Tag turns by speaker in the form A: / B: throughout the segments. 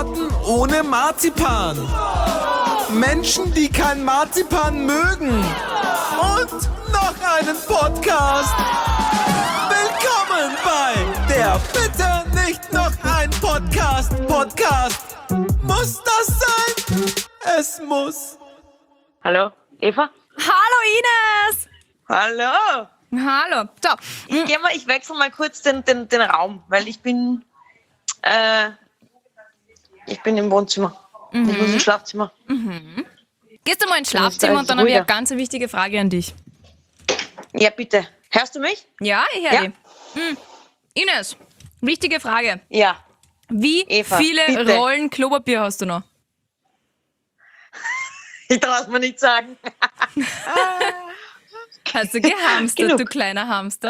A: Torten ohne Marzipan. Menschen, die kein Marzipan mögen. Und noch einen Podcast. Willkommen bei der Bitte nicht noch ein Podcast. Muss das sein? Es muss.
B: Hallo, Eva?
C: Hallo Ines!
B: Hallo!
C: Hallo. So.
B: Ich wechsle mal kurz den Raum, weil ich bin im Wohnzimmer. Ich muss ins Schlafzimmer.
C: Gehst du mal ins Schlafzimmer und dann habe ich eine ganz wichtige Frage an dich.
B: Ja, bitte. Hörst du mich?
C: Ja, ich höre dich. Ines, wichtige Frage.
B: Ja.
C: Wie
B: Eva,
C: viele
B: bitte.
C: Rollen Klopapier hast du noch?
B: Ich traue es mir nicht sagen.
C: Hast du gehamstert,
B: Genug.
C: du kleiner Hamster?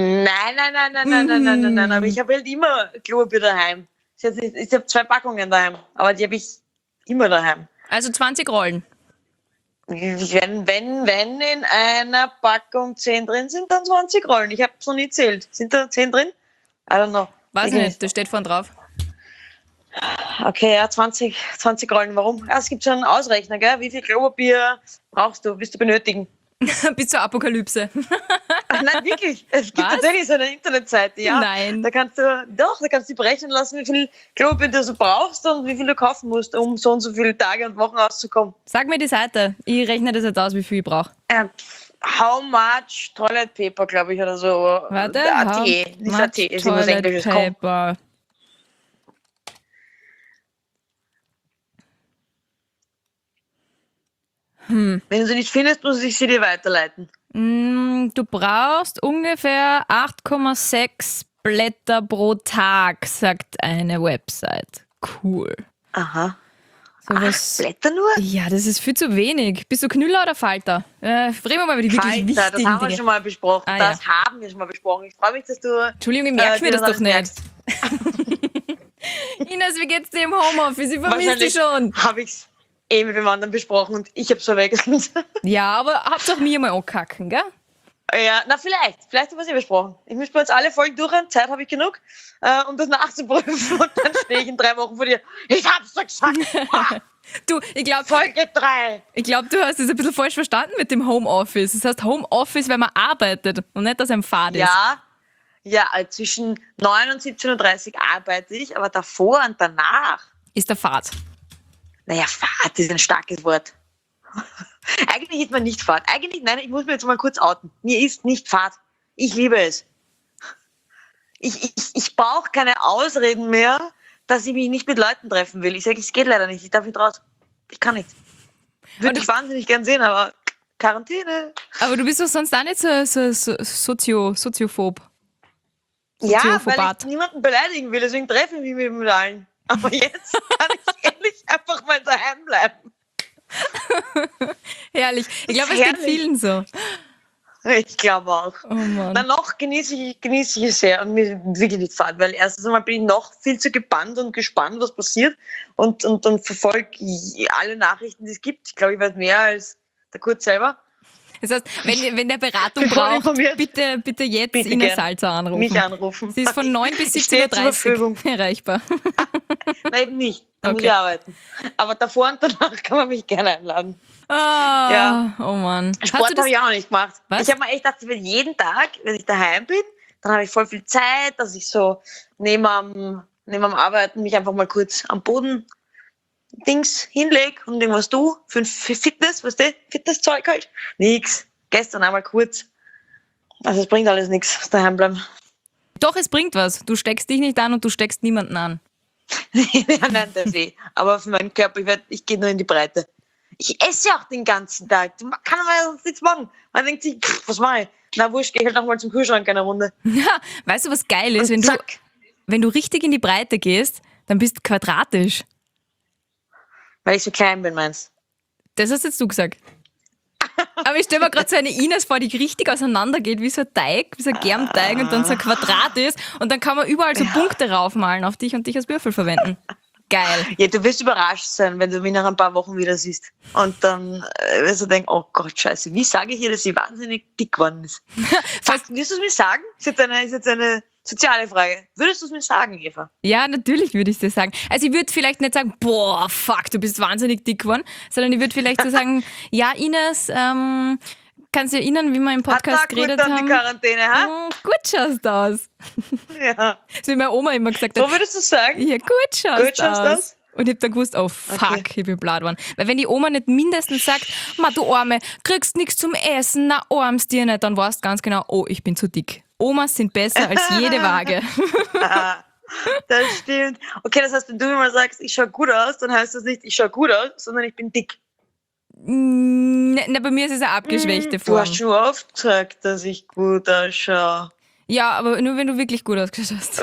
B: Nein. Aber ich habe halt immer Klopapier daheim. Ich habe 2 Packungen daheim, aber die habe ich immer daheim.
C: Also 20 Rollen.
B: Wenn in einer Packung 10 drin sind, dann 20 Rollen. Ich habe es noch nie zählt. Sind da 10 drin? I don't know.
C: Weiß ich nicht, das steht vorne drauf.
B: Okay, ja, 20 Rollen. Warum? Ja, es gibt schon einen Ausrechner, gell? Wie viel Klopapier willst du benötigen?
C: Bis zur Apokalypse.
B: Nein, wirklich. Es gibt
C: Was?
B: tatsächlich so eine Internetseite, ja.
C: Nein.
B: Da kannst du berechnen lassen, wie viel Klopapier du so brauchst und wie viel du kaufen musst, um so und so viele Tage und Wochen auszukommen.
C: Sag mir die Seite. Ich rechne das jetzt aus, wie viel ich brauche.
B: How much toilet paper, glaube ich, oder so.
C: Warte.
B: AT, nicht AT, ist immer so Englisches. Komm.
C: Paper.
B: Wenn du sie nicht findest, muss ich sie dir weiterleiten.
C: Du brauchst ungefähr 8,6 Blätter pro Tag, sagt eine Website. Cool.
B: Aha.
C: So
B: 8 Blätter nur?
C: Ja, das ist viel zu wenig. Bist du Knüller oder Falter? Reden wir mal über die wirklich wichtigen
B: Falter, das haben wir
C: Dinge.
B: schon mal besprochen.
C: Ah,
B: Das haben wir schon mal besprochen. Ich freue mich, dass du...
C: Entschuldigung, ich merke mir
B: dir
C: das doch nicht.
B: merkst.
C: Ines, wie geht's dir im Homeoffice? Ich vermisse dich schon.
B: Habe ich es mit dem anderen besprochen und ich habe es verwechselt.
C: Ja, aber habt doch mir mal ankacken, gell?
B: Ja, na vielleicht haben wir es besprochen. Ich muss bei uns alle Folgen durchrennen, Zeit habe ich genug, um das nachzuprüfen und dann stehe ich in 3 Wochen vor dir. Ich hab's doch gesagt!
C: Du, ich glaube,
B: Folge 3!
C: du hast es ein bisschen falsch verstanden mit dem Homeoffice. Das heißt Homeoffice, wenn man arbeitet und nicht, dass einem Fahrt ist.
B: Ja, zwischen 9 und 17.30 Uhr arbeite ich, aber davor und danach.
C: Ist der Fahrt.
B: Naja, Fahrt ist ein starkes Wort. Eigentlich ist man nicht Fahrt. Nein, ich muss mir jetzt mal kurz outen. Mir ist nicht Fahrt. Ich liebe es. Ich brauche keine Ausreden mehr, dass ich mich nicht mit Leuten treffen will. Ich sage, es geht leider nicht. Ich darf nicht raus. Ich kann nicht. Würde ich wahnsinnig gern sehen, aber Quarantäne.
C: Aber du bist doch sonst auch nicht so soziophob.
B: Ja, weil
C: Soziophobat.
B: ich niemanden beleidigen will, deswegen treffe ich mich mit allen. Aber jetzt kann ich ehrlich einfach mal daheim bleiben.
C: Herrlich. Ich glaube, es geht
B: Herrlich.
C: vielen so.
B: Ich glaube auch.
C: Oh Mann.
B: Dann noch genieße ich es sehr und mir wirklich nicht fad, weil erstens einmal bin ich noch viel zu gebannt und gespannt, was passiert und verfolge alle Nachrichten, die es gibt. Ich glaube, ich weiß mehr als der Kurt selber.
C: Das heißt, wenn der Beratung
B: Bin voll
C: braucht,
B: informiert.
C: bitte jetzt
B: Bitte
C: Ines
B: gern.
C: Salzer anrufen.
B: Mich anrufen.
C: Sie ist von 9 bis
B: Ich stehe zur
C: 17.30 Uhr erreichbar.
B: Nein, eben nicht. Da muss
C: Okay.
B: ich arbeiten. Aber davor und danach kann man mich gerne einladen.
C: Ja. Oh Mann.
B: Sport habe ich auch noch nicht gemacht.
C: Was?
B: Ich habe mir echt gedacht, wenn jeden Tag, wenn ich daheim bin, dann habe ich voll viel Zeit, dass ich so neben am Arbeiten mich einfach mal kurz am Boden Dings hinleg und irgendwas für Fitness, weißt du, Fitnesszeug halt. Nix. Gestern einmal kurz. Also es bringt alles nichts, daheim bleiben.
C: Doch, es bringt was. Du steckst dich nicht an und du steckst niemanden an.
B: Ja, nein, das aber für meinen Körper, ich gehe nur in die Breite. Ich esse ja auch den ganzen Tag. Da kann man sonst nichts machen. Man denkt sich, was mache ich? Na wurscht, gehe ich halt nochmal zum Kühlschrank eine Runde.
C: Ja, weißt du, was geil ist?
B: Und zack.
C: Wenn du richtig in die Breite gehst, dann bist du quadratisch.
B: Weil ich so klein bin, meinst
C: Das hast jetzt du gesagt. Aber ich stelle mir gerade so eine Ines vor, die richtig auseinandergeht, wie so ein Teig, wie so ein Germteig und dann so ein Quadrat ist und dann kann man überall so Punkte raufmalen auf dich und dich als Würfel verwenden. Geil.
B: Ja, du wirst überrascht sein, wenn du mich nach ein paar Wochen wieder siehst. Und dann wirst du denken, oh Gott, scheiße, wie sage ich ihr, dass sie wahnsinnig dick geworden ist? Wirst du es mir sagen? Ist jetzt eine soziale Frage. Würdest du es mir sagen, Eva?
C: Ja, natürlich würde ich dir sagen. Also ich würde vielleicht nicht sagen, boah, fuck, du bist wahnsinnig dick geworden, sondern ich würde vielleicht so sagen, ja, Ines, kannst du dich erinnern, wie wir im Podcast geredet haben?
B: Die Quarantäne, ha?
C: Gut schaust du aus.
B: Ja.
C: So wie meine Oma immer gesagt hat.
B: So würdest du sagen?
C: Ja, gut schaust du aus.
B: aus?
C: Und ich hab dann gewusst, oh fuck,
B: Okay.
C: ich bin blatt geworden. Weil wenn die Oma nicht mindestens sagt, ma du Arme, kriegst nichts zum Essen, na armst dir nicht, dann weißt du ganz genau, oh, ich bin zu dick. Omas sind besser als jede Waage.
B: Ah, das stimmt. Okay, das heißt, wenn du mir mal sagst, ich schaue gut aus, dann heißt das nicht, ich schaue gut aus, sondern ich bin dick.
C: Na, bei mir ist es eine abgeschwächte
B: Du
C: Form.
B: hast schon oft gesagt, dass ich gut ausschaue.
C: Ja, aber nur wenn du wirklich gut ausgeschaut hast.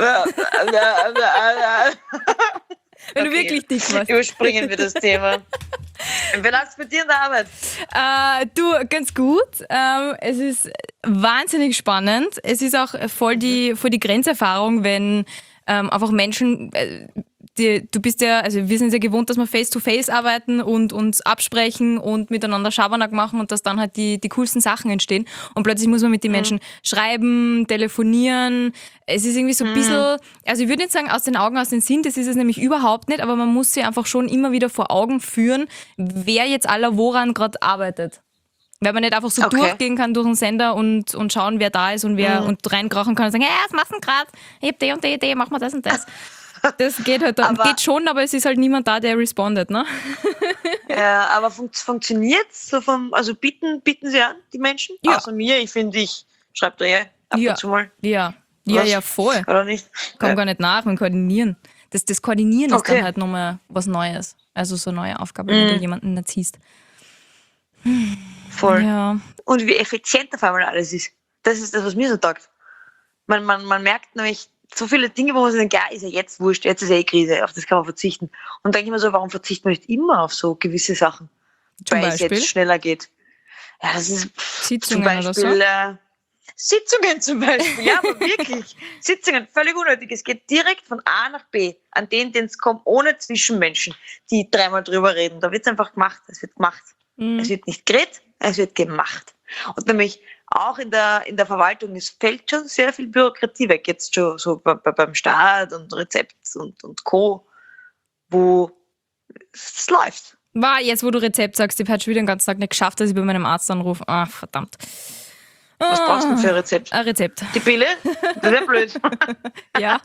C: Wenn du
B: Okay.
C: wirklich dick warst.
B: Überspringen wir das Thema. Wie läuft es bei dir in der Arbeit?
C: Du, ganz gut. Es ist wahnsinnig spannend. Es ist auch voll die Grenzerfahrung, wenn einfach Menschen, du bist ja, also wir sind ja gewohnt, dass wir face-to-face arbeiten und uns absprechen und miteinander Schabernack machen und dass dann halt die coolsten Sachen entstehen. Und plötzlich muss man mit den Menschen schreiben, telefonieren. Es ist irgendwie so ein bisschen, also ich würde nicht sagen, aus den Augen, aus den Sinn, das ist es nämlich überhaupt nicht, aber man muss sich einfach schon immer wieder vor Augen führen, wer jetzt aller woran gerade arbeitet. Weil man nicht einfach so
B: Okay.
C: durchgehen kann durch den Sender und schauen, wer da ist und wer und reinkrachen kann und sagen, was machst du denn gerade? Ich hab die und die Idee, mach mal das und das. Das geht halt dann.
B: Aber-
C: Geht schon, aber es ist halt niemand da, der respondet, ne?
B: Ja, aber funktioniert es? So also bieten sie an, die Menschen?
C: Ja.
B: Außer mir, ich finde, ich schreibe da ja ab
C: Ja.
B: und zu mal.
C: Ja,
B: Was?
C: voll.
B: Oder nicht?
C: Komm gar nicht nach mit Koordinieren. Das Koordinieren ist
B: Okay.
C: dann halt nochmal was Neues. Also so eine neue Aufgabe, wenn du jemanden erziehst.
B: Voll.
C: Ja.
B: Und wie effizient auf einmal alles ist. Das ist das, was mir so taugt. Man merkt nämlich so viele Dinge, wo man sich denkt, ja, ist ja jetzt wurscht, jetzt ist Krise, auf das kann man verzichten. Und denke ich mir so, warum verzichtet man nicht immer auf so gewisse Sachen?
C: Zum
B: Weil es
C: Beispiel?
B: jetzt schneller geht. Ja, das ist
C: Sitzungen
B: zum
C: oder
B: Beispiel
C: so.
B: Sitzungen zum Beispiel. Ja, aber wirklich. Sitzungen, völlig unnötig. Es geht direkt von A nach B, an den es kommt, ohne Zwischenmenschen, die dreimal drüber reden. Da wird es einfach gemacht. Es wird gemacht. Es wird nicht geredet, es wird gemacht. Und nämlich auch in der Verwaltung, es fällt schon sehr viel Bürokratie weg, jetzt schon so beim Staat und Rezept und Co., wo es läuft.
C: War jetzt, wo du Rezept sagst, ich habe heute schon wieder den ganzen Tag nicht geschafft, dass ich bei meinem Arzt anrufe. Ah, verdammt.
B: Was brauchst du denn für ein Rezept?
C: Ein Rezept.
B: Die Pille? Das ist ja blöd.
C: Ja.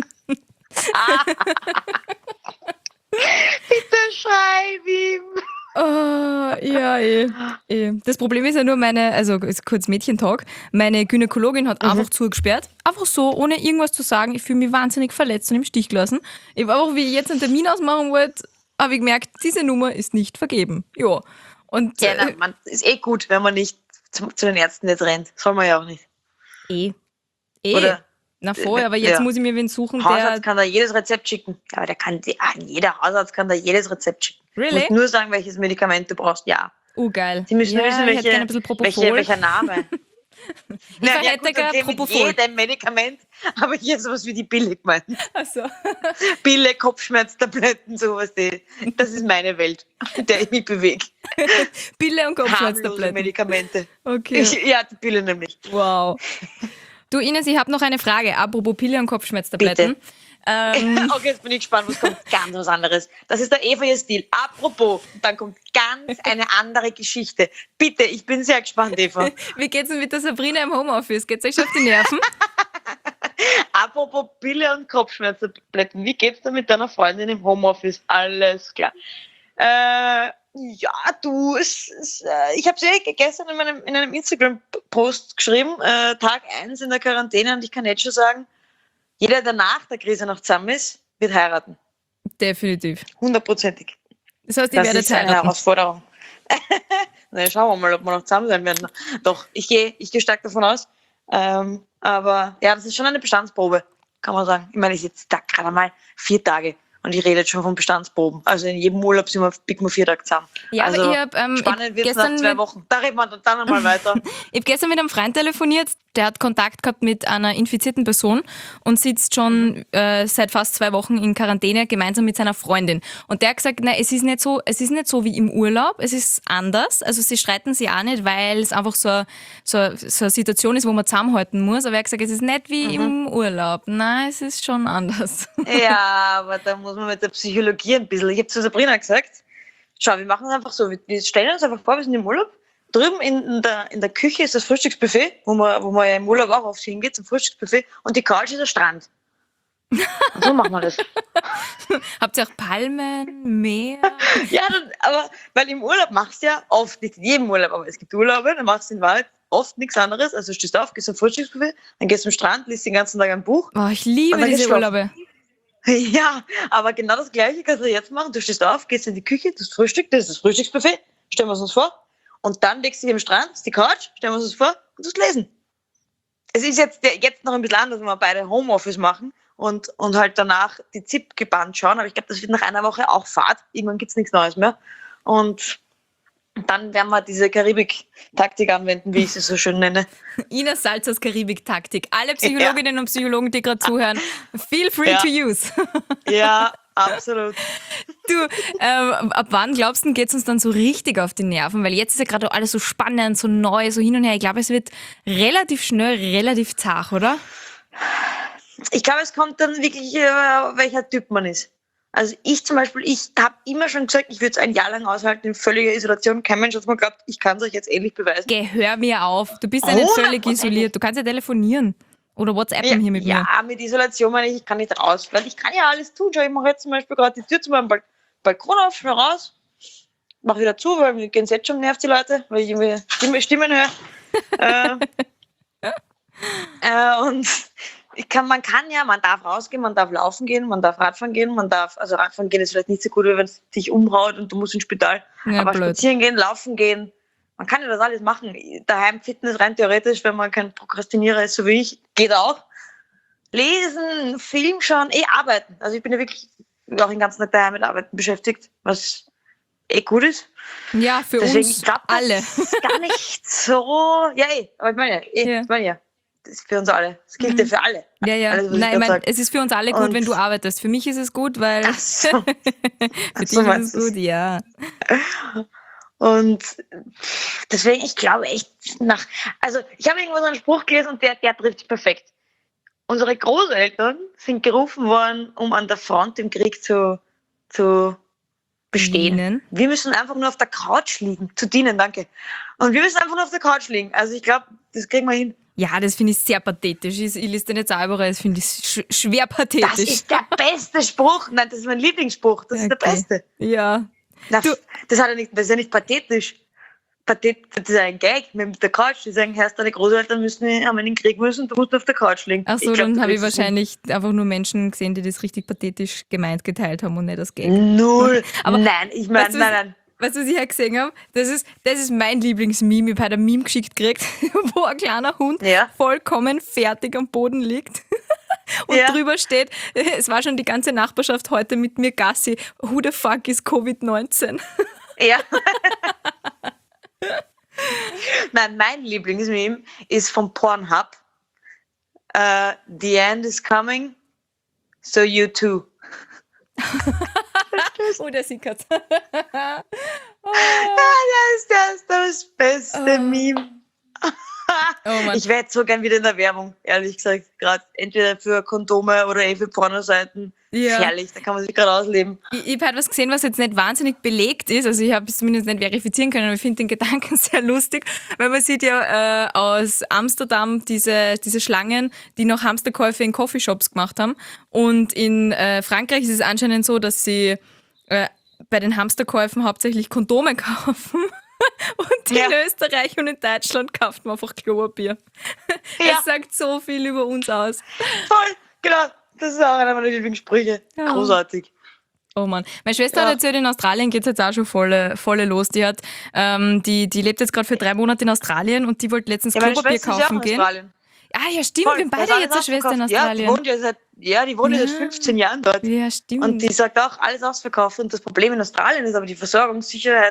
B: Bitte schreib ihm.
C: Ja, Das Problem ist ja nur also ist kurz Mädchentalk, meine Gynäkologin hat einfach zugesperrt. Einfach so, ohne irgendwas zu sagen. Ich fühle mich wahnsinnig verletzt und im Stich gelassen. Ich habe auch, wie ich jetzt einen Termin ausmachen wollte, habe ich gemerkt, diese Nummer ist nicht vergeben. Ja. Und
B: Ja, nein, ist gut, wenn man nicht zu den Ärzten jetzt rennt. Soll man ja auch nicht. Oder
C: Na voll, aber jetzt
B: ja.
C: muss ich mir wen suchen,
B: Hausarzt
C: der...
B: kann da jedes Rezept schicken. Ja, aber jeder Hausarzt kann da jedes Rezept schicken.
C: Really?
B: Du musst nur sagen, welches Medikament du brauchst. Ja.
C: Geil.
B: Sie müssen
C: ja,
B: wissen,
C: ich hätte gerne ein bisschen Propofol.
B: welcher Name.
C: Ich hätte gerne
B: mit
C: Propofol.
B: jedem Medikament, aber hier sowas wie die Pille gemeint.
C: Also.
B: Pille, Kopfschmerztabletten, sowas. Das ist meine Welt, in der ich mich bewege.
C: Pille und
B: Harmlose
C: Kopfschmerztabletten.
B: Medikamente.
C: Okay.
B: Ja, die Pille nämlich.
C: Wow. Du Ines, ich habe noch eine Frage. Apropos Pille und Kopfschmerztabletten.
B: Bitte. Okay, jetzt bin ich gespannt, was kommt. Ganz was anderes. Das ist der Eva ihr Stil. Apropos, dann kommt ganz eine andere Geschichte. Bitte, ich bin sehr gespannt, Eva.
C: Wie geht's denn mit der Sabrina im Homeoffice? Geht's euch schon auf die Nerven?
B: Apropos Pille und Kopfschmerztabletten. Wie geht's dir mit deiner Freundin im Homeoffice? Alles klar. Ja, du, ich habe es gestern in einem Instagram-Post geschrieben, Tag 1 in der Quarantäne, und ich kann jetzt schon sagen, jeder, der nach der Krise noch zusammen ist, wird heiraten.
C: Definitiv.
B: 100%ig.
C: Das heißt, ihr
B: Das
C: werdet
B: ist eine
C: heiraten.
B: Herausforderung. Na, schauen wir mal, ob wir noch zusammen sein werden. Doch, ich gehe stark davon aus. Aber ja, das ist schon eine Bestandsprobe, kann man sagen. Ich meine, ich sitze da gerade mal 4 Tage und ich rede jetzt schon von Bestandsproben. Also in jedem Urlaub biegen wir 4 Tage zusammen.
C: Ja,
B: also
C: aber ich habe
B: spannend wird es nach 2 Wochen. Da reden wir dann einmal weiter.
C: Ich habe gestern mit einem Freund telefoniert, der hat Kontakt gehabt mit einer infizierten Person und sitzt schon seit fast 2 Wochen in Quarantäne gemeinsam mit seiner Freundin. Und der hat gesagt, nein, es ist nicht so wie im Urlaub, es ist anders. Also sie streiten sich auch nicht, weil es einfach so eine Situation ist, wo man zusammenhalten muss. Aber er hat gesagt, es ist nicht wie im Urlaub. Nein, es ist schon anders.
B: Ja, aber da muss man mit der Psychologie ein bisschen. Ich habe zu Sabrina gesagt, schau, wir machen es einfach so. Wir stellen uns einfach vor, wir sind im Urlaub. Drüben in der Küche ist das Frühstücksbuffet, wo man ja im Urlaub auch oft hingeht, zum Frühstücksbuffet. Und die Couch ist der Strand. Und so machen wir das.
C: Habt ihr auch Palmen, Meer?
B: Ja, aber weil im Urlaub machst du ja oft, nicht in jedem Urlaub, aber es gibt Urlaube, dann machst du in Wahrheit oft nichts anderes. Also stehst auf, gehst zum Frühstücksbuffet, dann gehst zum Strand, liest den ganzen Tag ein Buch.
C: Oh, ich liebe diese Urlaube.
B: Ja, aber genau das Gleiche kannst du jetzt machen. Du stehst auf, gehst in die Küche, das Frühstück, das ist das Frühstücksbuffet, stellen wir es uns vor. Und dann legst du dich am Strand, das ist die Couch, stellen wir uns das vor und das lesen. Es ist jetzt noch ein bisschen anders, wenn wir beide Homeoffice machen und halt danach die ZIP gebannt schauen. Aber ich glaube, das wird nach einer Woche auch Fahrt. Irgendwann gibt es nichts Neues mehr. Und dann werden wir diese Karibik-Taktik anwenden, wie ich sie so schön nenne.
C: Ines Salzers Karibik-Taktik. Alle Psychologinnen und Psychologen, die gerade zuhören, feel free to use.
B: Ja, absolut.
C: Du, ab wann glaubst du, geht es uns dann so richtig auf die Nerven? Weil jetzt ist ja gerade alles so spannend, so neu, so hin und her. Ich glaube, es wird relativ schnell, relativ zart, oder?
B: Ich glaube, es kommt dann wirklich, welcher Typ man ist. Also ich zum Beispiel, ich habe immer schon gesagt, ich würde es ein Jahr lang aushalten in völliger Isolation. Kein Mensch hat mir geglaubt, ich kann es euch jetzt ähnlich beweisen.
C: Geh, hör mir auf. Du bist ja nicht völlig isoliert. Du kannst ja telefonieren. Oder WhatsAppen hier mit mir.
B: Ja, mit Isolation meine ich kann nicht raus. Weil ich kann ja alles tun. Schau, ich mache jetzt zum Beispiel gerade die Tür zu meinem Balkon auf, schnell raus, mache wieder zu, weil mir geht's jetzt schon nervt die Leute, weil ich irgendwie Stimmen höre. Und man darf rausgehen, man darf laufen gehen, man darf Radfahren gehen, also Radfahren gehen ist vielleicht nicht so gut, wenn es dich umhaut und du musst ins Spital. Ja, aber blöd. Spazieren gehen, laufen gehen, man kann ja das alles machen. Daheim Fitness rein theoretisch, wenn man kein Prokrastinierer ist, so wie ich, geht auch. Lesen, Film schauen, arbeiten. Also ich bin ja wirklich auch den ganzen Tag daheim mit Arbeiten beschäftigt, was gut ist.
C: Ja, für
B: deswegen,
C: uns
B: ich glaub,
C: alle.
B: Das ist gar nicht so, aber ich meine ja, das ist für uns alle. Das gilt ja für alle.
C: Ja.
B: Alles,
C: nein, ich meine, es ist für uns alle gut, wenn du arbeitest. Für mich ist es gut, weil
B: so.
C: für dich ist es gut, ja.
B: Und deswegen, ich glaube echt also ich habe irgendwo so einen Spruch gelesen und der trifft perfekt. Unsere Großeltern sind gerufen worden, um an der Front im Krieg zu bestehen.
C: Dienen.
B: Wir müssen einfach nur auf der Couch liegen. Zu dienen, danke. Und wir müssen einfach nur auf der Couch liegen. Also ich glaube, das kriegen wir hin.
C: Ja, das finde ich sehr pathetisch. Ich lese den jetzt auch überall, das finde ich schwer pathetisch.
B: Das ist der beste Spruch. Nein, das ist mein Lieblingsspruch. Das ist der beste.
C: Ja.
B: Das ist ja nicht pathetisch. Das ist ein Gag mit der Couch. Die sagen, Herr, deine Großeltern haben in den Krieg müssen, du musst auf der Couch liegen.
C: Ach so, dann habe ich wahrscheinlich einfach nur Menschen gesehen, die das richtig pathetisch gemeint geteilt haben und nicht das Gag.
B: Null.
C: Aber
B: nein, ich meine, nein.
C: Weißt du, was ich halt gesehen habe? Das ist mein Lieblingsmeme. Ich habe ein Meme geschickt gekriegt, wo ein kleiner Hund vollkommen fertig am Boden liegt. Und drüber steht, es war schon die ganze Nachbarschaft heute mit mir Gassi. Who the fuck is Covid-19?
B: Ja. Nein, mein Lieblingsmeme ist vom Pornhub. The end is coming, so you too.
C: Oh, der sickert.
B: Ja, das ist das beste Meme.
C: Oh Mann.
B: Ich wäre jetzt so gern wieder in der Werbung, ehrlich gesagt. Gerade entweder für Kondome oder für Pornoseiten.
C: Ja.
B: Herrlich, da kann man sich gerade ausleben.
C: Ich habe halt was gesehen, was jetzt nicht wahnsinnig belegt ist. Also ich habe es zumindest nicht verifizieren können, aber ich finde den Gedanken sehr lustig. Weil man sieht ja aus Amsterdam diese Schlangen, die noch Hamsterkäufe in Coffeeshops gemacht haben. Und in Frankreich ist es anscheinend so, dass sie bei den Hamsterkäufen hauptsächlich Kondome kaufen. Und in Österreich und in Deutschland kauft man einfach Klopapier. Es sagt so viel über uns aus.
B: Voll, genau. Das ist auch einer meiner Lieblingssprüche. Ja. Großartig.
C: Oh Mann. Meine Schwester hat erzählt, in Australien geht es jetzt auch schon volle los. Die hat, die lebt jetzt gerade für 3 Monate in Australien und die wollte letztens Klopapier kaufen gehen.
B: Australien.
C: Ah ja, stimmt, wir haben beide jetzt eine Schwester in Australien.
B: Ja, die wohnt ja seit 15 Jahren dort.
C: Ja, stimmt.
B: Und die sagt auch, alles ausverkauft. Und das Problem in Australien ist aber die Versorgungssicherheit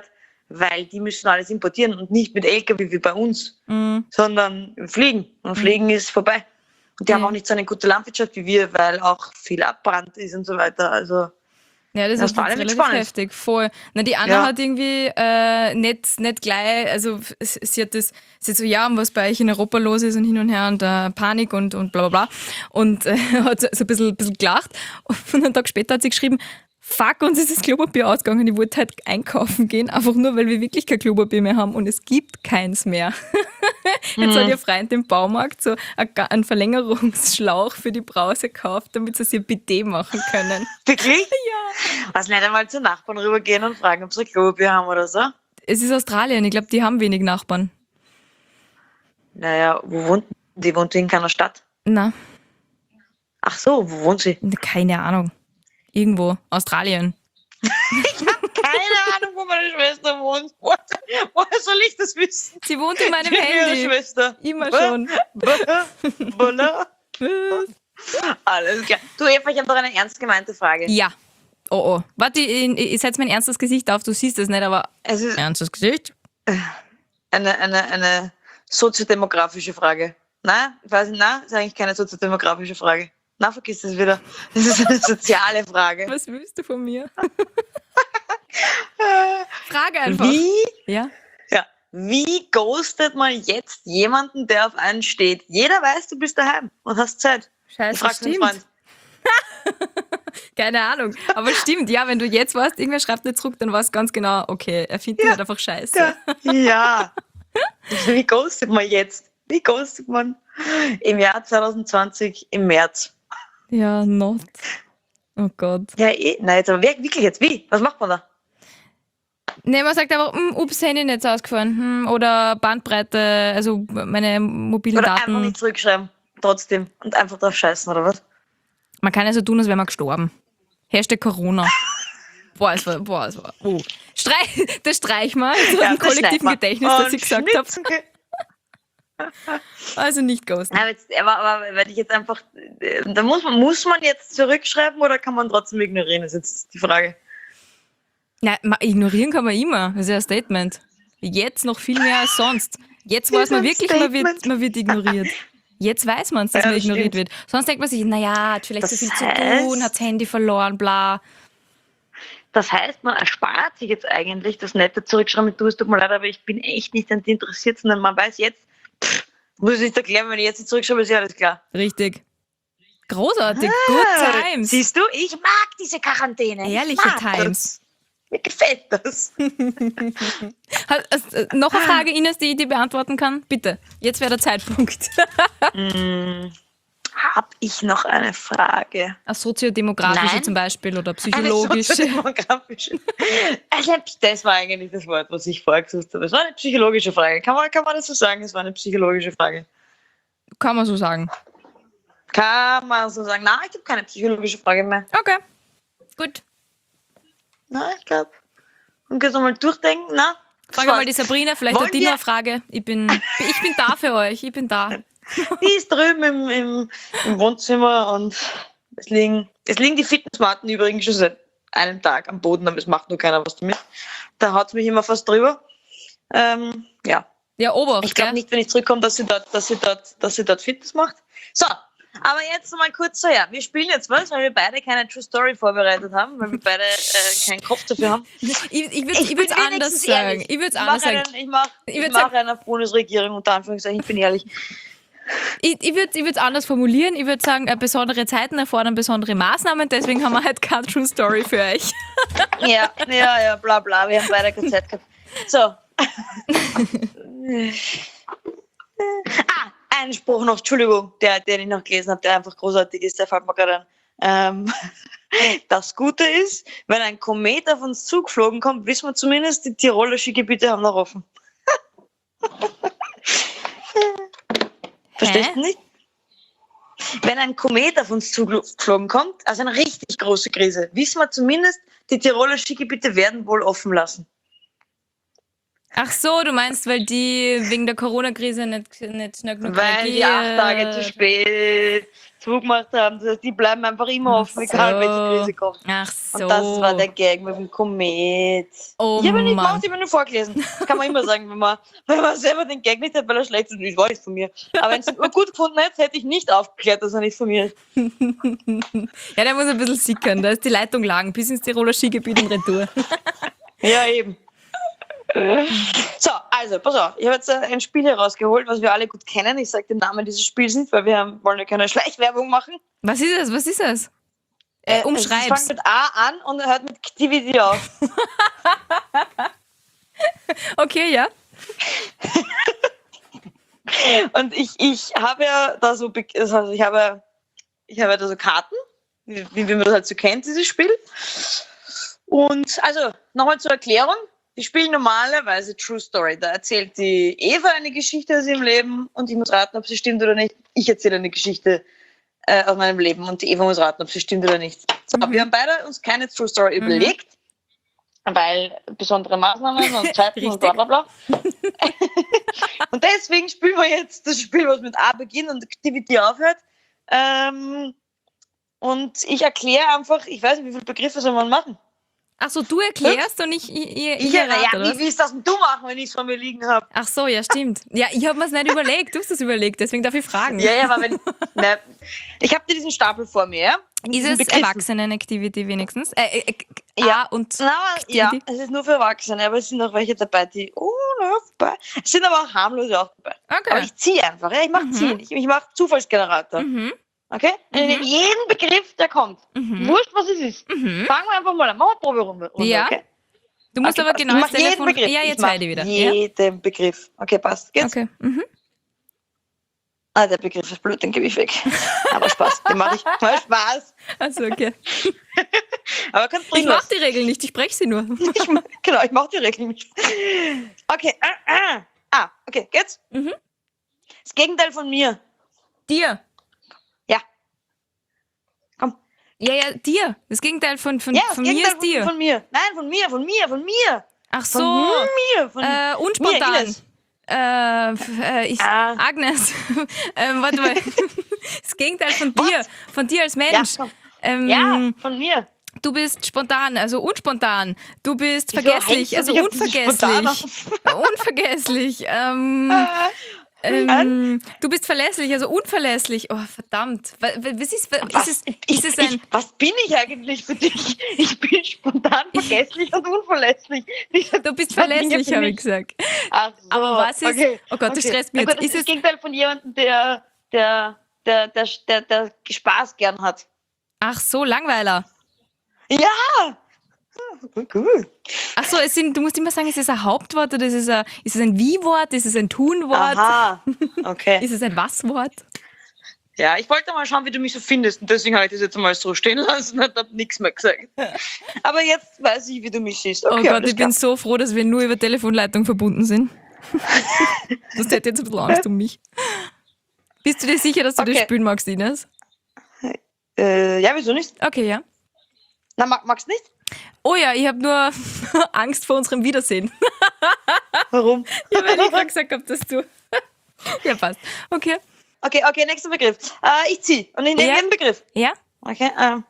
B: weil die müssen alles importieren und nicht mit LKW wie bei uns, sondern fliegen. Und Fliegen ist vorbei. Und die haben auch nicht so eine gute Landwirtschaft wie wir, weil auch viel Abbrand ist und so weiter. Also
C: Ja, das ist
B: Australien wird
C: relativ
B: spannend.
C: heftig, voll. Na, die Anna hat irgendwie nicht gleich, also sie hat so, ja, was bei euch in Europa los ist und hin und her und Panik und bla bla bla. Und hat so ein bisschen gelacht. Und einen Tag später hat sie geschrieben, fuck, uns ist das Klopapier ausgegangen. Ich wollte halt einkaufen gehen, einfach nur, weil wir wirklich kein Klopapier mehr haben und es gibt keins mehr. Jetzt hat ihr Freund im Baumarkt so einen Verlängerungsschlauch für die Brause gekauft, damit sie sich ein Bidet machen können.
B: wirklich?
C: Ja.
B: Was nicht einmal zu Nachbarn rübergehen und fragen, ob sie ein Klopapier haben oder so?
C: Es ist Australien, ich glaube, die haben wenig Nachbarn.
B: Naja, wo wohnt die? Wohnt die in keiner Stadt?
C: Na,
B: Ach so, wo wohnt sie?
C: keine Ahnung. Irgendwo. Australien.
B: Ich habe keine Ahnung, wo meine Schwester wohnt. Woher soll ich das wissen?
C: Sie wohnt in meinem
B: Ihre
C: Handy.
B: Schwester.
C: Immer schon.
B: Voilà. Alles klar. Du Eva, ich habe noch eine ernst gemeinte Frage.
C: Ja. Oh. Warte, ich setze mein ernstes Gesicht auf. Du siehst es nicht, aber
B: Es ist
C: ernstes Gesicht?
B: eine soziodemografische Frage. Nein, ich weiß nicht, nein, ist eigentlich keine soziodemografische Frage. Na, vergiss das wieder. Das ist eine soziale Frage.
C: Was willst du von mir? Frage einfach. Ja?
B: Wie ghostet man jetzt jemanden, der auf einen steht? Jeder weiß, du bist daheim und hast Zeit. Ich
C: Scheiße,
B: frage den
C: stimmt.
B: Freund.
C: Keine Ahnung. Aber stimmt, ja, wenn du jetzt warst, irgendwer schreibt nicht zurück, dann weißt du ganz genau, okay, er findet dich halt einfach scheiße.
B: Ja. Wie ghostet man jetzt? Wie ghostet man im Jahr 2020 im März?
C: Ja, not. Oh Gott.
B: Ja, nein, jetzt aber wirklich jetzt. Wie? Was macht man da?
C: Nee, man sagt aber, ups, Handy nicht ausgefahren. Oder Bandbreite, also meine mobilen
B: Oder einfach
C: Daten.
B: nicht zurückschreiben. Trotzdem. Und einfach drauf scheißen, oder was?
C: Man kann ja so tun, als wäre man gestorben. Hashtag Corona. Es war. Oh. Das streichen wir so
B: Ja,
C: im
B: das
C: kollektiven
B: schneiden wir.
C: Gedächtnis, das
B: Und
C: ich gesagt habe.
B: schnitzen.
C: Also nicht ghosten.
B: Aber wenn ich jetzt einfach, da muss man jetzt zurückschreiben oder kann man trotzdem ignorieren? Das ist jetzt die Frage.
C: Nein, ignorieren kann man immer. Das ist ja ein Statement. Jetzt noch viel mehr als sonst. Jetzt weiß man
B: ein
C: wirklich, man wird ignoriert. Jetzt weiß man es, dass
B: Ja,
C: man
B: das
C: ignoriert
B: stimmt.
C: wird. Sonst denkt man sich, naja, hat vielleicht
B: Das
C: so viel zu
B: heißt-
C: tun, hat das Handy verloren, bla.
B: Das heißt, man erspart sich jetzt eigentlich das nette Zurückschreiben mit, du, es tut mir leid, aber ich bin echt nicht an dir interessiert, sondern man weiß jetzt, muss ich nicht erklären, wenn ich jetzt nicht zurückschreibe, ist ja alles klar.
C: Richtig. Großartig. Good times.
B: Siehst du, ich mag diese Quarantäne.
C: Ehrliche
B: Ich mag
C: Times.
B: Das. Mir gefällt das.
C: Noch eine Frage, Ines, die ich dir beantworten kann? Bitte. Jetzt wäre der Zeitpunkt.
B: Hab ich noch eine Frage?
C: Eine soziodemografische
B: Nein.
C: zum Beispiel oder
B: Eine
C: psychologische.
B: soziodemografische. Also, das war eigentlich das Wort, was ich vorher gesucht habe. Es war eine psychologische Frage. Kann man das so sagen? Es war eine psychologische Frage.
C: Kann man so sagen.
B: Kann man so sagen? Nein, ich habe keine psychologische Frage mehr.
C: Okay. Gut.
B: Nein, ich glaube. Und jetzt nochmal durchdenken. Na,
C: Frage mal die Sabrina, vielleicht
B: Wollen
C: hat die
B: wir-
C: noch eine Frage. Ich bin da für euch. Ich bin da.
B: Die ist drüben im Wohnzimmer und es liegen die Fitnessmatten übrigens schon seit einem Tag am Boden, aber es macht nur keiner was damit. Da haut es mich immer fast drüber. Ja.
C: Ja, Obacht,
B: Ich glaube
C: gell?
B: nicht, wenn ich zurückkomme, dass sie dort Fitness macht. So, aber jetzt mal kurz so, ja, wir spielen jetzt was, weil wir beide keine True Story vorbereitet haben, weil wir beide keinen Kopf dafür haben.
C: Ich
B: bin
C: würde es anders
B: wenigstens
C: sagen.
B: ehrlich.
C: Ich würde es anders sagen.
B: Ich
C: würd
B: mache
C: sagen-
B: eine Bundesregierung unter Anführungszeichen, ich bin ehrlich.
C: Ich würde es anders formulieren. Ich würde sagen, besondere Zeiten erfordern besondere Maßnahmen. Deswegen haben wir halt keine True Story für euch.
B: Ja, bla bla, wir haben beide keine Zeit gehabt. So. Ein Spruch noch, Entschuldigung, den ich noch gelesen habe, der einfach großartig ist, der fällt mir gerade ein. Das Gute ist, wenn ein Komet auf uns zugeflogen kommt, wissen wir zumindest, die Tiroler Skigebiete haben noch offen. Verstehst du nicht? Wenn ein Komet auf uns zugeflogen kommt, also eine richtig große Krise, wissen wir zumindest, die Tiroler Skigebiete werden wohl offen lassen.
C: Ach so, du meinst, weil die wegen der Corona-Krise nicht schnell genug
B: Weil die 8 Tage zu spät zugemacht haben. Das heißt, die bleiben einfach immer offen, egal welche Krise kommt.
C: Ach so.
B: Und das war der Gag mit dem Komet.
C: Oh
B: Ich habe nicht
C: Mann.
B: gemacht, ich habe nur vorgelesen. Das kann man immer sagen, wenn man selber den Gag nicht hat, weil er schlecht ist. Das war nicht von mir. Aber wenn es ihn gut gefunden hätte, hätte ich nicht aufgeklärt, dass er nicht von mir ist.
C: Ja, der muss ein bisschen sickern. Da ist die Leitung lang bis ins Tiroler Skigebiet und retour.
B: Ja, eben. So, also, pass auf. Ich habe jetzt ein Spiel herausgeholt, was wir alle gut kennen. Ich sage den Namen dieses Spiels nicht, weil wollen ja keine Schleichwerbung machen.
C: Was ist es? Was ist es?
B: Es
C: Umschreib's.
B: fängt mit A an und hört mit Activity auf.
C: Okay, ja.
B: Und ich habe ja da so, also ich habe ja da so Karten, wie man das halt so kennt, dieses Spiel. Und also, nochmal zur Erklärung. Die spielen normalerweise True Story. Da erzählt die Eva eine Geschichte aus ihrem Leben und ich muss raten, ob sie stimmt oder nicht. Ich erzähle eine Geschichte aus meinem Leben und die Eva muss raten, ob sie stimmt oder nicht. So, wir haben beide uns keine True Story überlegt, weil besondere Maßnahmen und Zeiten und bla bla bla. Und deswegen spielen wir jetzt das Spiel, was mit A beginnt und Activity aufhört. Und ich erkläre einfach, ich weiß nicht, wie viele Begriffe soll man machen?
C: Ach so, du erklärst und ich errate, oder was?
B: Wie willst du das denn du machen, wenn ich es vor mir liegen habe?
C: Ach so, ja, stimmt. Ja, ich habe mir es nicht überlegt. Du hast es überlegt, deswegen darf ich fragen.
B: Ja, aber wenn... Ne, ich habe dir diesen Stapel vor mir, ja?
C: Ist es Erwachsenen-Activity wenigstens?
B: Ja.
C: A und
B: Ja,
C: Activity?
B: es ist nur für Erwachsene, aber es sind auch welche dabei, die... vorbei. Es sind aber auch harmlose auch dabei.
C: Okay.
B: Aber ich ziehe einfach, ja? Ich mache Ziehen. Ich mache Zufallsgenerator.
C: Mhm.
B: Okay? Jeden Begriff, der kommt. Wurscht, was es ist. Fangen wir einfach mal an. Machen wir Proberunde.
C: Ja.
B: Okay?
C: Du musst
B: Okay,
C: aber
B: passt.
C: genau
B: Ich
C: das
B: mach jeden
C: Telefon...
B: Begriff.
C: Ja,
B: Ich
C: jetzt
B: mach
C: beide wieder. Ja?
B: jeden Begriff. Okay, passt. Geht's?
C: Okay. Mhm.
B: Ah, der Begriff ist blöd, den gebe ich weg. Aber Spaß, den mache ich. Mal Spaß.
C: Also okay.
B: Aber kannst
C: Ich
B: drin
C: mach
B: lassen.
C: die Regeln nicht, ich spreche sie nur.
B: Genau, ich mache die Regeln nicht. Okay. Okay, geht's? Das Gegenteil von mir.
C: Dir.
B: Ja. Komm.
C: Ja, dir. Das Gegenteil von
B: Ja, das
C: mir
B: Gegenteil
C: ist dir.
B: von mir. Nein, von mir.
C: Ach so.
B: Von mir.
C: Unspontan.
B: Ines.
C: Agnes. Warte mal. Das Gegenteil von dir. Von dir als
B: Ja,
C: Mensch.
B: komm. Ja, von mir.
C: Du bist spontan, also unspontan. Du bist
B: Wieso
C: vergesslich,
B: hängst du
C: also
B: dich auf dieses Spontan
C: unvergesslich. Du bist verlässlich, also unverlässlich. Oh, verdammt.
B: Was bin ich eigentlich für dich? Ich bin spontan, vergesslich und unverlässlich.
C: Du bist verlässlich, habe ich gesagt.
B: Ach so,
C: Aber was ist...
B: okay.
C: Oh Gott, du stresst mich
B: Aber
C: jetzt.
B: das ist das Gegenteil von jemandem, der Spaß gern hat.
C: Ach so, Langweiler.
B: Ja! Cool.
C: Ach so, du musst immer sagen, ist es ein Hauptwort oder ist es ein Wie-Wort, ist es ein Tun-Wort,
B: Aha, okay.
C: ist es ein Was-Wort?
B: Ja, ich wollte mal schauen, wie du mich so findest und deswegen habe ich das jetzt mal so stehen lassen und habe nichts mehr gesagt. Aber jetzt weiß ich, wie du mich siehst. Okay,
C: Oh Gott,
B: alles
C: ich bin so froh, dass wir nur über Telefonleitung verbunden sind. Das hätte jetzt ein bisschen Angst um mich. Bist du dir sicher, dass du das
B: Okay.
C: spielen magst, Ines?
B: Ja, wieso nicht?
C: Okay, ja.
B: Na, magst du nicht?
C: Oh ja, ich habe nur Angst vor unserem Wiedersehen.
B: Warum?
C: Ja, weil ich gerade gesagt habe, dass du... Ja, passt. Okay.
B: Okay, nächster Begriff. Ich ziehe und ich nehme
C: Ja.
B: jeden Begriff.
C: Ja?
B: Okay.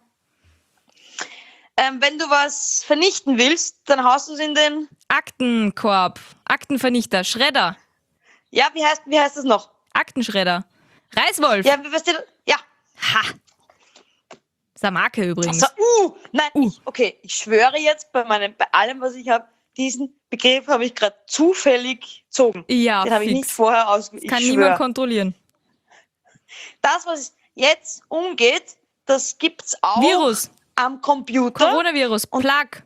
B: Wenn du was vernichten willst, dann haust du es in den...
C: Aktenkorb, Aktenvernichter, Schredder,
B: Ja, wie heißt das noch?
C: Aktenschredder, Reißwolf.
B: Ja, ja.
C: Ha! Das ist eine Marke übrigens.
B: Also, nein, ich schwöre jetzt bei allem, was ich habe, diesen Begriff habe ich gerade zufällig gezogen.
C: Ja,
B: Den habe ich
C: fix.
B: nicht vorher ausgewählt.
C: Kann niemand kontrollieren.
B: Das, was jetzt umgeht, das gibt's auch
C: Virus,
B: am Computer.
C: Coronavirus, Plague.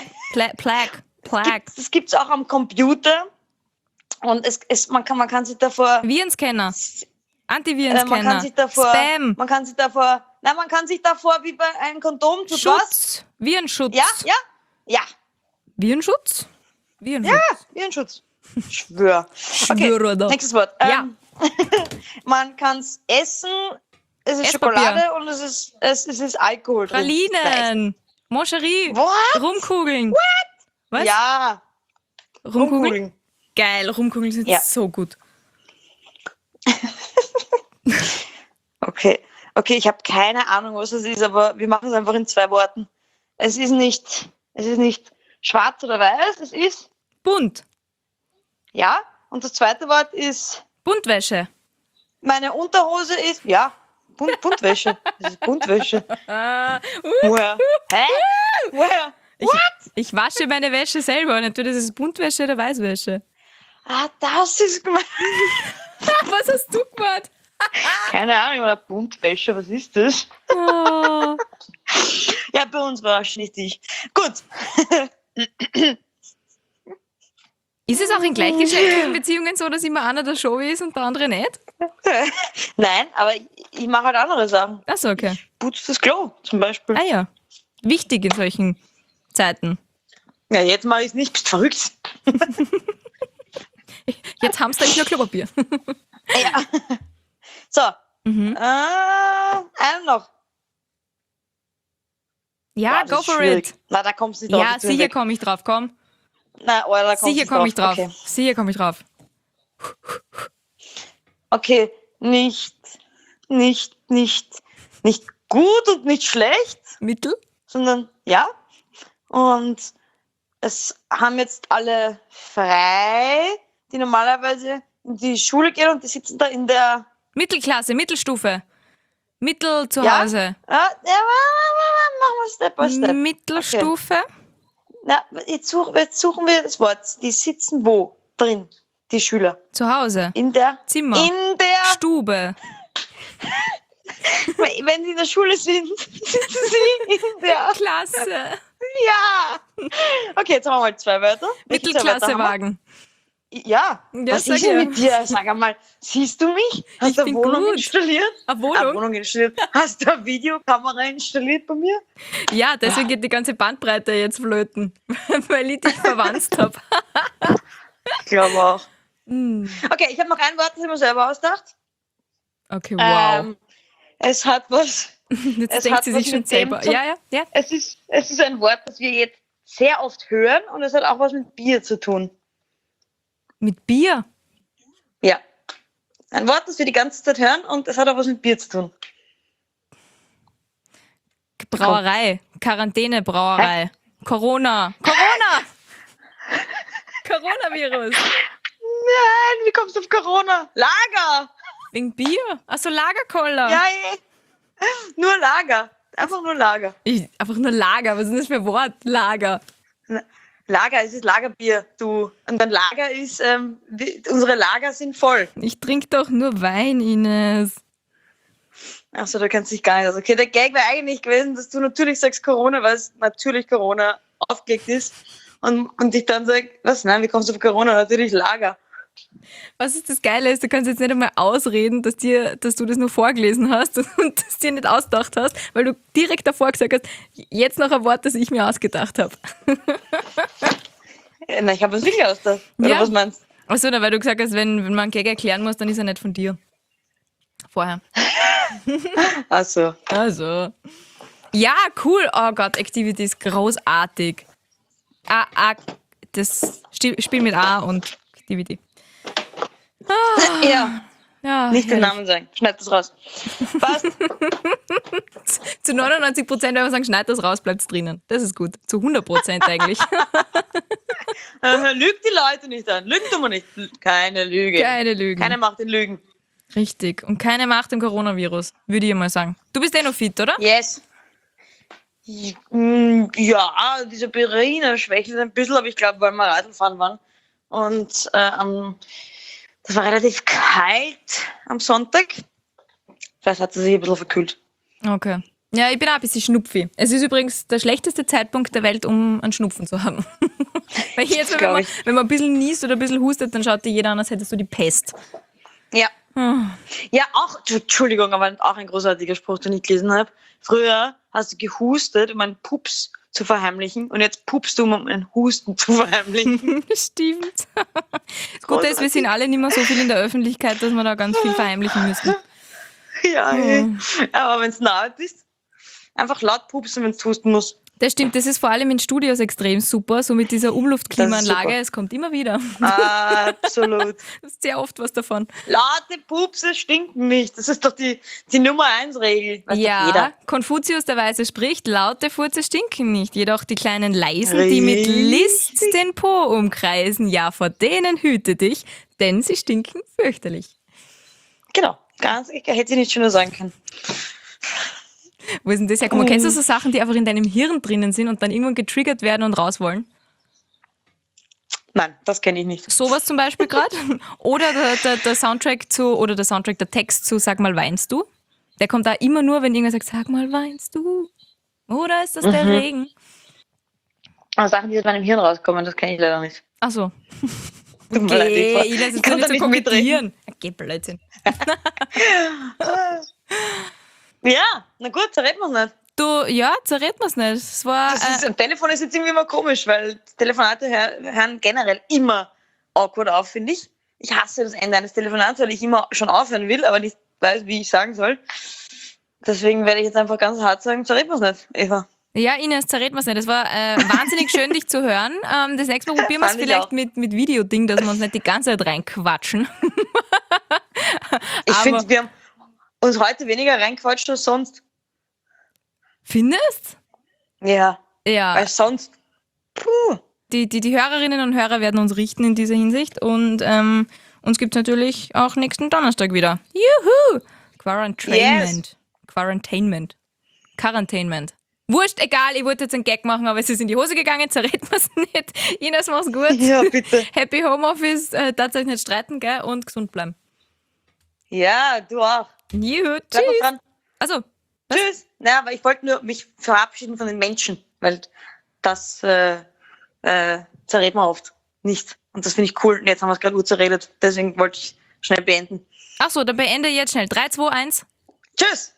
B: Das gibt's auch am Computer. Und man kann sich davor...
C: Virenscanner,
B: man
C: Antivirenscanner,
B: kann sich davor...
C: Spam,
B: Man kann sich davor wie bei einem Kondom tut was?
C: Schutz, Virenschutz.
B: Ja.
C: Virenschutz? Virenschutz.
B: Ja, Virenschutz. Schwör. Okay,
C: Schwöre da.
B: nächstes Wort.
C: Ja.
B: Man kann es essen, es ist
C: Esspapier.
B: Schokolade und es ist Alkohol drin.
C: Pralinen, Moncherie,
B: What?
C: Rumkugeln. Was?
B: Ja,
C: Rumkugeln? Geil, Rumkugeln sind
B: Ja.
C: so gut.
B: Okay, ich habe keine Ahnung, was es ist, aber wir machen es einfach in 2 Worten. Es ist nicht schwarz oder weiß, es ist,
C: Bunt.
B: ja, und das zweite Wort ist,
C: Buntwäsche.
B: meine Unterhose ist, ja, Buntwäsche. Das ist Buntwäsche.
C: Ah,
B: Woher? Hä? Woher?
C: ich wasche meine Wäsche selber und entweder ist es Buntwäsche oder Weißwäsche.
B: Ah, das ist gemein.
C: Was hast du gemacht?
B: Keine Ahnung, oder Buntwäsche, was ist das?
C: Oh.
B: Ja, bei uns war es nicht ich. Gut.
C: Ist es auch in gleichgeschlechtlichen Beziehungen so, dass immer einer der Show ist und der andere nicht?
B: Nein, aber ich mache halt andere Sachen.
C: Achso, okay.
B: Ich putze das Klo zum Beispiel.
C: Ah ja. Wichtig in solchen Zeiten.
B: Ja, jetzt mache ich es nicht. Bist verrückt.
C: Jetzt hamster ich nur Klopapier.
B: Ja. So.
C: Mhm.
B: Einen noch.
C: Ja,
B: Boah, das
C: go
B: ist
C: for
B: schwierig.
C: it.
B: Na, da kommst du nicht drauf.
C: Ja,
B: ich tu ihn
C: sicher
B: weg.
C: komme ich drauf, komm.
B: Na, oder da kommst
C: Sicher
B: du
C: komme ich drauf.
B: Okay.
C: Sicher komme ich drauf.
B: Okay, nicht gut und nicht schlecht,
C: Mittel?
B: sondern ja. Und es haben jetzt alle frei, die normalerweise in die Schule gehen und die sitzen da in der.
C: Mittelklasse, Mittelstufe. Mittel zu
B: Ja?
C: Hause.
B: Machen wir Step by Step.
C: Mittelstufe?
B: Na, jetzt suchen wir das Wort. Die sitzen wo drin, die Schüler?
C: Zu Hause.
B: In der.
C: Zimmer.
B: In der.
C: Stube.
B: Wenn sie in der Schule sind, sitzen sie in der.
C: Klasse.
B: Ja! Okay, jetzt haben wir mal 2 Wörter. Welche 2 Wörter haben wir?
C: Mittelklassewagen.
B: Ja,
C: Ja,
B: was
C: sag
B: ist denn
C: ja.
B: mit dir? Sag einmal, siehst du mich? Hast
C: Ich
B: du
C: bin
B: eine Wohnung
C: gut.
B: installiert?
C: Eine Wohnung?
B: Wohnung installiert. Hast du eine Videokamera installiert bei mir?
C: Ja, deswegen geht die ganze Bandbreite jetzt flöten, weil ich dich verwandt habe.
B: Ich glaube auch.
C: Mm.
B: Okay, ich habe noch ein Wort, das ich mir selber ausgedacht.
C: Okay, wow.
B: Es hat was.
C: Jetzt
B: es
C: denkt
B: hat
C: sie
B: was
C: sich schon
B: mit dem
C: selber.
B: zu-
C: Ja.
B: Es ist ein Wort, das wir jetzt sehr oft hören und es hat auch was mit Bier zu tun.
C: Mit Bier.
B: Ja. Ein Wort, das wir die ganze Zeit hören und es hat auch was mit Bier zu tun.
C: Brauerei. Quarantäne-Brauerei. Corona. Coronavirus.
B: Nein, wie kommst du auf Corona? Lager!
C: Wegen Bier? Achso, Lagerkoller.
B: Ja, nur Lager. Einfach nur Lager.
C: Einfach nur Lager. Was ist das für ein Wort? Lager.
B: Lager, es ist Lagerbier, du. Und ein Lager ist, unsere Lager sind voll.
C: Ich trinke doch nur Wein, Ines.
B: Achso, du kennst dich gar nicht aus. Okay, der Gag wäre eigentlich gewesen, dass du natürlich sagst Corona, weil es natürlich Corona aufgelegt ist. Und ich dann sage, was, nein, wie kommst du auf Corona? Natürlich Lager.
C: Was ist das Geile ist, du kannst jetzt nicht einmal ausreden, dass du das nur vorgelesen hast und das dir nicht ausgedacht hast, weil du direkt davor gesagt hast, jetzt noch ein Wort, das ich mir ausgedacht habe.
B: Nein, ich habe es wirklich ausgedacht. Oder
C: Ja.
B: was meinst du?
C: Achso, weil du gesagt hast, wenn man einen Gag erklären muss, dann ist er nicht von dir. Vorher.
B: Achso.
C: Also. Ja, cool. Oh Gott, Activity ist großartig. Das Spiel mit A und Activity.
B: Ja,
C: Ja,
B: nicht den
C: herrlich.
B: Namen sagen. Schneid das raus. Passt.
C: Zu 99%, wenn wir sagen, schneid das raus, bleibt es drinnen. Das ist gut. Zu 100% eigentlich.
B: Lügt die Leute nicht an. Lügen tun wir nicht. Keine Lüge.
C: Keine Lügen.
B: Keine macht den Lügen.
C: Richtig. Und keine Macht im Coronavirus, würde ich mal sagen. Du bist noch fit, oder?
B: Yes. Ja, dieser Berliner schwächelt ein bisschen, aber ich glaube, weil wir Radlfahren waren. Und das war relativ kalt am Sonntag. Vielleicht hat sie sich ein bisschen verkühlt.
C: Okay. Ja, ich bin auch ein bisschen schnupfi. Es ist übrigens der schlechteste Zeitpunkt der Welt, um einen Schnupfen zu haben. Weil jetzt,
B: Das
C: wenn
B: glaub
C: man ein bisschen niest oder ein bisschen hustet, dann schaut dir jeder an, als hättest du die Pest.
B: Ja. Ja, auch, Entschuldigung, aber auch ein großartiger Spruch, den ich gelesen habe. Früher hast du gehustet, um einen Pups zu verheimlichen und jetzt pupst du, um einen Husten zu verheimlichen.
C: Stimmt. Das Gute ist, wir sind alle nicht mehr so viel in der Öffentlichkeit, dass wir da ganz viel verheimlichen müssen.
B: Ja, aber wenn es nahe bist, einfach laut pupsen, wenn du husten musst.
C: Das stimmt, das ist vor allem in Studios extrem super, so mit dieser Umluftklimaanlage,
B: super.
C: es kommt immer wieder.
B: Absolut.
C: Das ist sehr oft was davon.
B: Laute Pupse stinken nicht. Das ist doch die Nummer 1 Regel. Weiß doch
C: Ja,
B: jeder.
C: Konfuzius der Weise spricht, laute Furze stinken nicht, jedoch die kleinen Leisen, die mit List den Po umkreisen, ja, vor denen hüte dich, denn sie stinken fürchterlich.
B: Genau. Hätte ich nicht schöner sagen können.
C: Wo ist denn das hergekommen? Kennst du so Sachen, die einfach in deinem Hirn drinnen sind und dann irgendwann getriggert werden und raus wollen?
B: Nein, das kenne ich nicht.
C: Sowas zum Beispiel gerade? Oder der Soundtrack der Text zu Sag mal, weinst du? Der kommt da immer nur, wenn irgendwer sagt, sag mal, weinst du? Oder ist das der Regen?
B: Aber Sachen, die aus meinem Hirn rauskommen, das kenne ich leider nicht.
C: Ach so.
B: Tut mir leid,
C: Okay, Ines,
B: ich
C: jetzt
B: kann
C: nicht
B: da
C: so
B: nicht
C: kokettieren. Okay, Blödsinn.
B: Ja, na gut, zerreden wir es nicht.
C: Du, ja, zerrät mir's nicht. Es war,
B: Am Telefon ist jetzt irgendwie immer komisch, weil Telefonate hören generell immer awkward auf, finde ich. Ich hasse das Ende eines Telefonats, weil ich immer schon aufhören will, aber nicht weiß, wie ich sagen soll. Deswegen werde ich jetzt einfach ganz hart sagen, zerreden wir es nicht, Eva.
C: ja, Ines, zerrät mir's nicht. Es war wahnsinnig schön, dich zu hören. Das nächste Mal probieren wir es
B: Fand ich
C: vielleicht
B: auch.
C: mit Videoding, dass wir uns nicht die ganze Zeit reinquatschen.
B: Ich
C: Aber-
B: finde, wir haben uns heute weniger reinquatscht als sonst.
C: Findest?
B: Ja,
C: Ja.
B: als sonst. Puh.
C: Die Hörerinnen und Hörer werden uns richten in dieser Hinsicht und uns gibt's natürlich auch nächsten Donnerstag wieder. Juhu! Quarantainment. Quarantainment. Wurscht, egal, ich wollte jetzt einen Gag machen, aber es ist in die Hose gegangen, zerrät mir's nicht. Ines, mach's gut.
B: Ja, bitte.
C: Happy Homeoffice, tatsächlich nicht streiten, gell, und gesund bleiben.
B: Ja, du auch.
C: Juhu,
B: Bleib noch
C: tschüss.
B: dran.
C: Also,
B: Tschüss. Naja, aber ich wollte nur mich verabschieden von den Menschen, weil das zerreden wir oft nicht. Und das finde ich cool. Und jetzt haben wir es gerade gut zerredet. Deswegen wollte ich schnell beenden.
C: ach so, dann beende jetzt schnell. 3, 2, 1.
B: Tschüss.